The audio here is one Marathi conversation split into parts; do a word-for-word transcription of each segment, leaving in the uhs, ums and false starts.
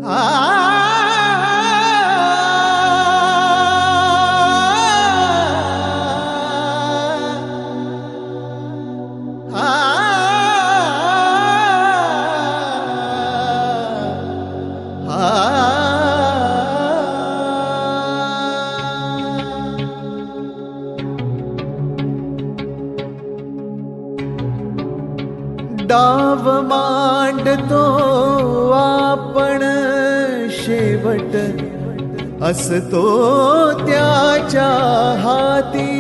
डाव मांडतो आपण शेवट असतो त्याच्या हाती,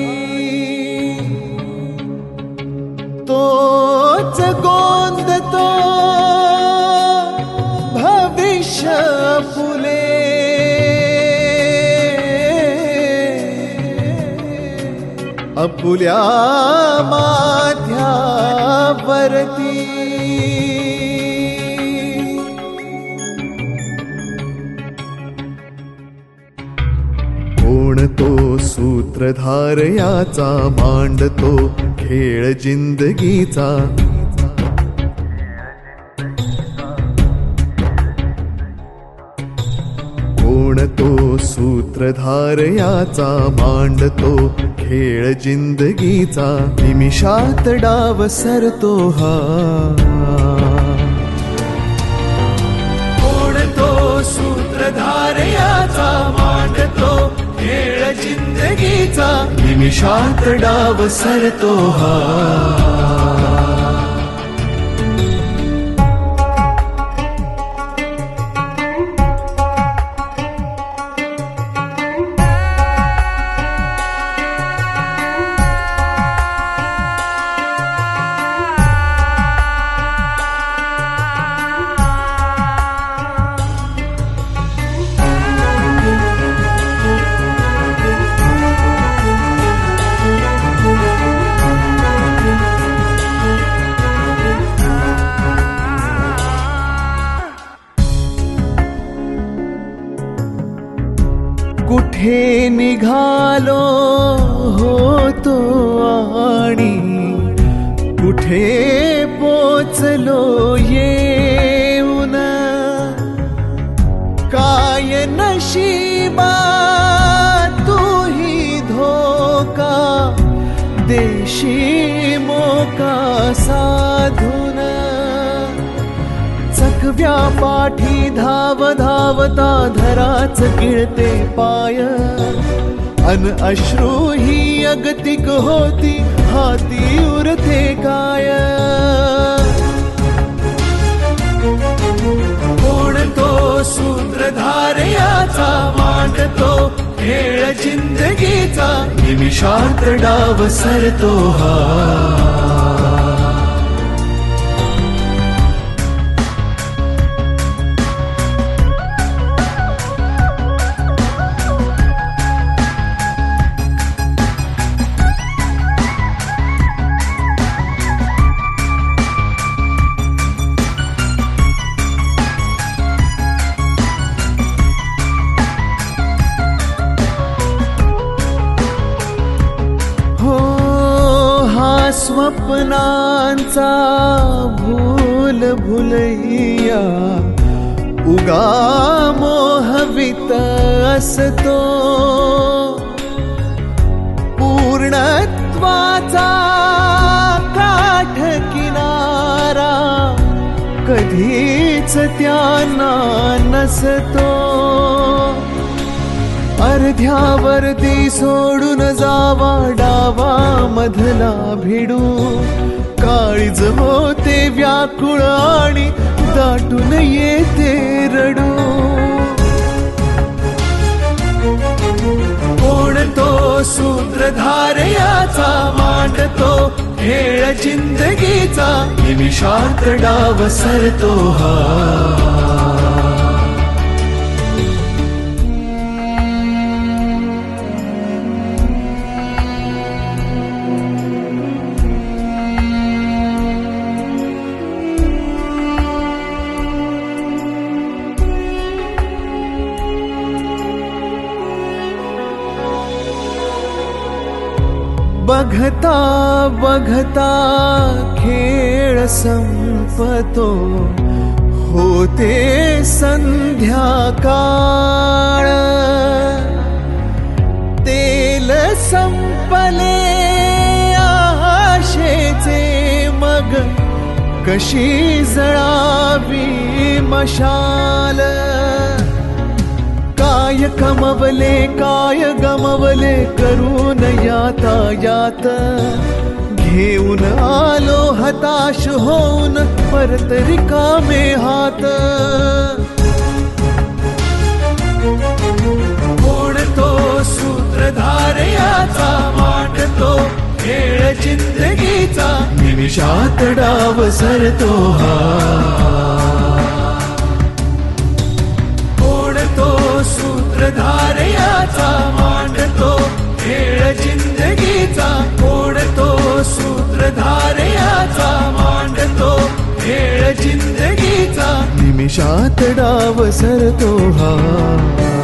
तोच गोंदतो भविष्य फुले, अपुल्या माथ्यावरती कोण तो सूत्रधार याचा मांडतो खेळ जिंदगीचा, कोण तो सूत्रधार याचा मांडतो खेळ जिंदगीचा, निमिषात डाव सरतो हा, कोण तो सूत्रधार याचा मांडतो खेळ जिंदगीचा, निमिषात डाव सरतो हा। कुठे निघालो होतो आणि कुठे पोचलो येऊन, काय नशिबा तूही धोका देशी मोका साधून, चकव्या पाठी धाव धावता धराच गिळते पाय, अन अश्रू ही अगतिक होती हाती उरते काय, कोण तो सूत्रधार याचा मांडतो खेळ जिंदगीचा, निमिषात डाव सरतो हा। स्वप्नांचा भूल भुलैया उगा मोहवित असतो, पूर्णत्वाचा काठ किनारा कधीच त्यांना नसतो, अर्ध्यावरती सोडून जावा डावा मधला भिडू, काळीज होते व्याकुळ आणि दाटून येते रडू, कोण तो सूत्रधार याचा मांडतो खेळ जिंदगीचा, निमिषात डाव सरतो हा। बघता बघता खेळ संपतो, होते संध्याकाळ तेल संपले आशेचे मग कशी जळावी मशाल काय कमवले काय गमवले करून यातायात घेऊन आलो हताश होऊन परत रिकामे हात कोण तो सूत्रधार याचा मांडतो खेळ जिंदगीचा निमिषात डाव सरतो हा कोण तो सूत्रधार याचा मांडतो खेळ जिंदगीचा कोण तो सूत्रधार याचा मांडतो खेळ जिंदगीचा निमिषात डाव सरतो हा